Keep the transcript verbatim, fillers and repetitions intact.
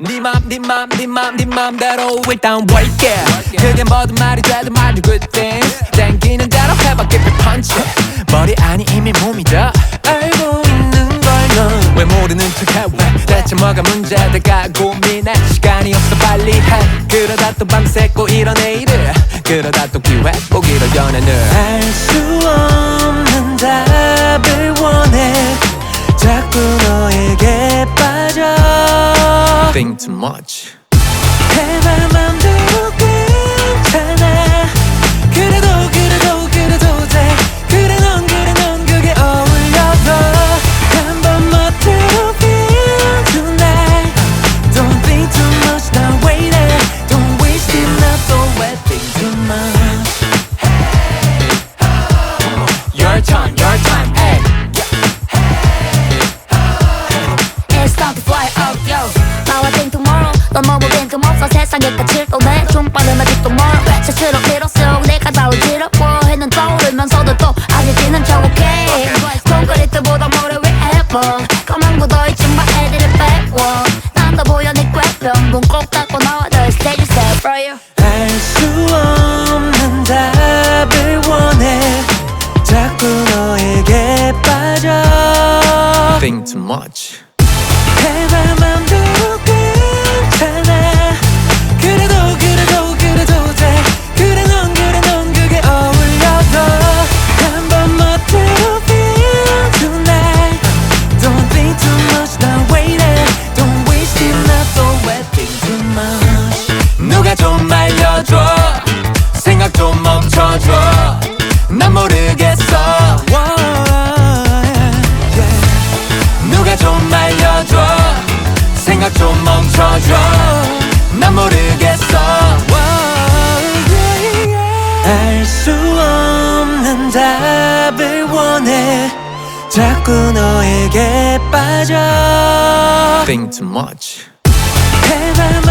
네 맘, 네 맘, 네 맘, 네 맘대로 일단 work it. 그게 뭐든 말이 되든 말든 good things. 땡기는 대로 해봐 keep it punch. 머리 아니 이미 몸이다 알고 있는 걸 넌 왜 모르는 척해 왜 대체 뭐가 문제될까 고민해 시간이 없어 빨리 해 그러다 또 밤새고 이런 내일을 그러다 또 기회 보기로 연애는 알 수 없는 답을 원해 자꾸 너에게 빠져 Think too much 해봐 맘대로 괜찮아 그래도 그래도 그래도 돼 그래 넌 그래 넌 그게 어울려도 한번 멋대로 feel tonight Don't think too much now wait it Don't waste it now don't wait think too much Your time, your time, hey It's time to fly out, yo 나와 think tomorrow 넌 너무 빈틈없어 세상에 끝을 떠내 좀 빠른 아직도 멀어 스스로 밀었어 내가 다루지려워 해는 떠오르면서도 또 아직지는 척 okay 콘크리트보다 모래 위 해봐 까만 묻어있지 마 애들을 빼워 난 더 보여 네 꾀병 눈 꼭 닫고 나와 더 stage set for you 알 수 없는 답을 원해 자꾸 너에게 빠져 Think too much 해봐 맘대로 괜찮아 그래도 그래도 그래도 돼 그래 넌 그래 넌 그게 어울려도 한번 멋대로 feel tonight Don't think too much now wait it Don't waste it now don't wait think too much 누가 좀 알려줘 생각 좀 멈춰줘 난 모르겠어 누가 좀 알려줘 생각 좀 멈춰줘 난 모르겠어 알 수 없는 답을 원해 자꾸 너에게 빠져 Think too much 해봐